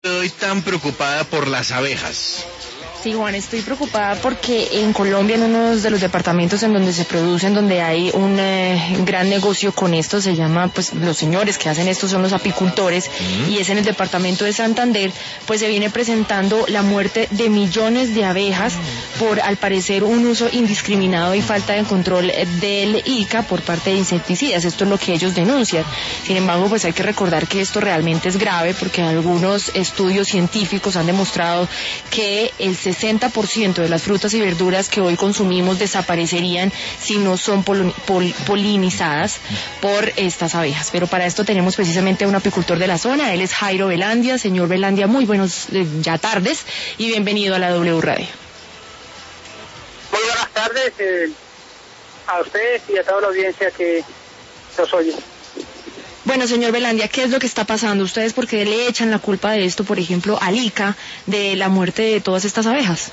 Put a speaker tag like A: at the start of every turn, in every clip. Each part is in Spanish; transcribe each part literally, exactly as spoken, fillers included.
A: Estoy tan preocupada por las abejas.
B: Sí, Juan, estoy preocupada porque en Colombia, en uno de los departamentos en donde se producen, donde hay un eh, gran negocio con esto, se llama, pues los señores que hacen esto son los apicultores, uh-huh. y es en el departamento de Santander, pues se viene presentando la muerte de millones de abejas por, al parecer, un uso indiscriminado y falta de control del I C A por parte de insecticidas. Esto es lo que ellos denuncian. Sin embargo, pues hay que recordar que esto realmente es grave porque algunos estudios científicos han demostrado que el sesenta por ciento de las frutas y verduras que hoy consumimos desaparecerían si no son pol- pol- polinizadas por estas abejas. Pero para esto tenemos precisamente a un apicultor de la zona. Él es Jairo Velandia. Señor Velandia, muy buenos eh, ya tardes y bienvenido a la W Radio.
C: Muy buenas tardes eh, a ustedes y a toda la audiencia que nos oye.
B: Bueno, señor Velandia, ¿qué es lo que está pasando? ¿Ustedes por qué le echan la culpa de esto, por ejemplo, al I C A, de la muerte de todas estas abejas?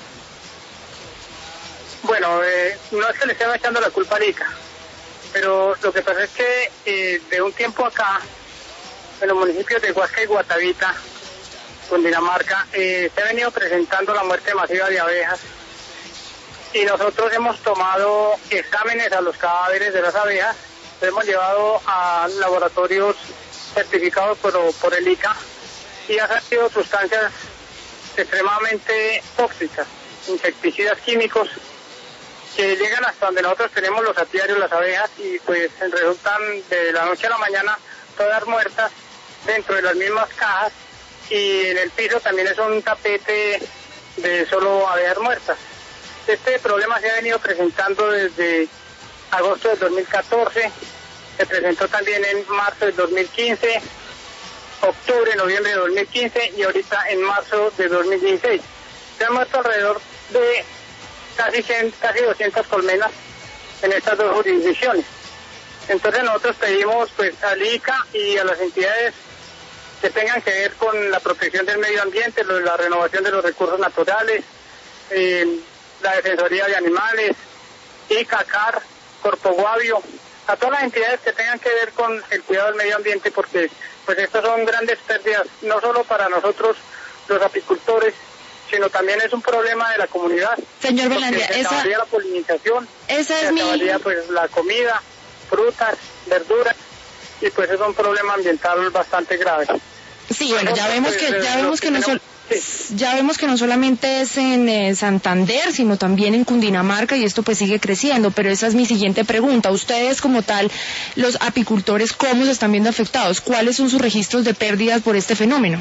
C: Bueno, eh, no es que le estén echando la culpa al I C A, pero lo que pasa es que eh, de un tiempo acá, en los municipios de Huasca y Guatavita, Cundinamarca, eh, se ha venido presentando la muerte masiva de abejas y nosotros hemos tomado exámenes a los cadáveres de las abejas. Lo hemos llevado a laboratorios certificados por, por el I C A y ha salido sustancias extremadamente tóxicas, insecticidas químicos que llegan hasta donde nosotros tenemos los apiarios, las abejas, y pues resultan de la noche a la mañana todas muertas dentro de las mismas cajas, y en el piso también es un tapete de solo abejas muertas. Este problema se ha venido presentando desde agosto del dos mil catorce, se presentó también en marzo del dos mil quince, octubre, noviembre de dos mil quince y ahorita en marzo de dos mil dieciséis. Se han muerto alrededor de casi, cien, casi doscientas colmenas en estas dos jurisdicciones. Entonces nosotros pedimos pues al I C A y a las entidades que tengan que ver con la protección del medio ambiente, la renovación de los recursos naturales, eh, la Defensoría de Animales, I C A, C A R, Corpo Guavio, a todas las entidades que tengan que ver con el cuidado del medio ambiente, porque pues estas son grandes pérdidas, no solo para nosotros los apicultores, sino también es un problema de la comunidad.
B: Señor Velandia,
C: se
B: esa...
C: acabaría la polinización,
B: esa es
C: se
B: mi...
C: acabaría pues la comida, frutas, verduras, y pues es un problema ambiental bastante grave.
B: Sí, bueno, ya vemos que, ya vemos que no solo...
C: Sí.
B: Ya vemos que no solamente es en eh, Santander, sino también en Cundinamarca, y esto pues sigue creciendo, pero esa es mi siguiente pregunta. Ustedes como tal, los apicultores, ¿cómo se están viendo afectados? ¿Cuáles son sus registros de pérdidas por este fenómeno?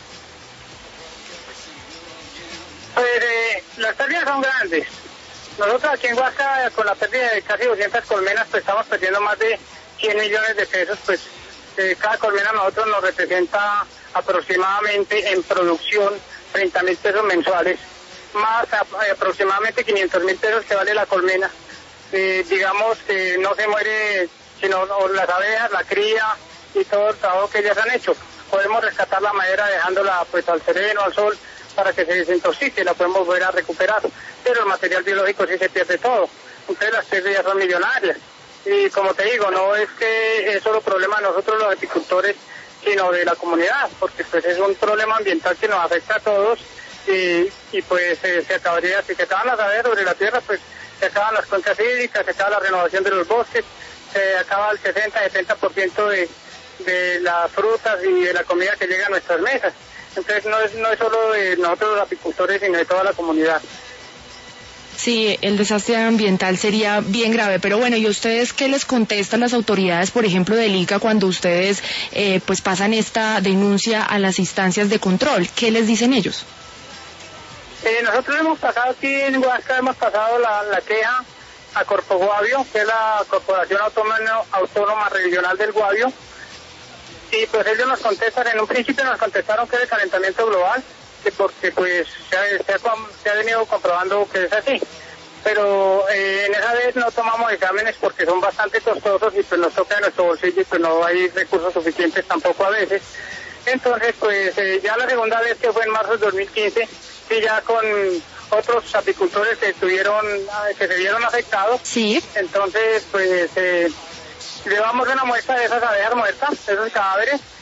C: Pues eh, las pérdidas son grandes. Nosotros aquí en Huasca, con la pérdida de casi doscientas colmenas, pues estamos perdiendo más de cien millones de pesos, pues eh, cada colmena a nosotros nos representa aproximadamente en producción treinta mil pesos mensuales, más a, a, aproximadamente quinientos mil pesos que vale la colmena. Eh, digamos que no se muere sino o las abejas, la cría y todo el trabajo que ellas han hecho. Podemos rescatar la madera dejándola pues al sereno, al sol, para que se desintoxique, la podemos volver a recuperar, pero el material biológico sí se pierde todo. Entonces las pérdidas son millonarias. Y como te digo, no es que es solo problema de nosotros los apicultores, sino de la comunidad, porque pues es un problema ambiental que nos afecta a todos, y, y pues eh, se acabaría, si se acaban las abejas sobre la tierra, pues se acaban las cuencas hídricas, se acaba la renovación de los bosques, se acaba el sesenta a setenta por ciento de, de las frutas y de la comida que llega a nuestras mesas. Entonces no es, no es solo de nosotros los apicultores, sino de toda la comunidad.
B: Sí, el desastre ambiental sería bien grave, pero bueno, ¿y ustedes qué les contestan las autoridades, por ejemplo, del I C A, cuando ustedes eh, pues pasan esta denuncia a las instancias de control? ¿Qué les dicen ellos?
C: Eh, nosotros hemos pasado aquí en Huasca, hemos pasado la, la queja a Corpo Guavio, que es la Corporación Autónoma, Autónoma Regional del Guavio, y pues ellos nos contestan, en un principio nos contestaron que es el calentamiento global, que porque pues se ha, se, ha, se ha venido comprobando que es así, pero eh, en esa vez no tomamos exámenes porque son bastante costosos y pues nos toca en nuestro bolsillo y pues no hay recursos suficientes tampoco a veces. Entonces pues eh, ya la segunda vez, que fue en marzo del dos mil quince, sí, ya con otros apicultores que estuvieron, que se vieron afectados.
B: Sí.
C: Entonces pues eh, llevamos una muestra de esas abejas muertas, de esos cadáveres,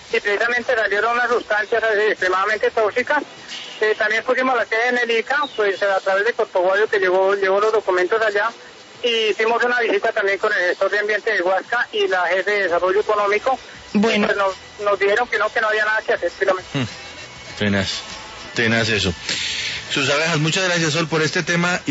C: y precisamente salieron unas sustancias extremadamente tóxicas. Eh, también pusimos la sede en el I C A, pues a través de Corpoguario, que llevó, llevó los documentos allá, y hicimos una visita también con el gestor de ambiente de Huasca y la jefe de desarrollo económico.
B: Bueno.
C: Pues nos, nos dijeron que no, que no había nada que hacer.
A: Hmm. Tenaz, tenaz eso. Sus abejas, muchas gracias, Sol, por este tema. Y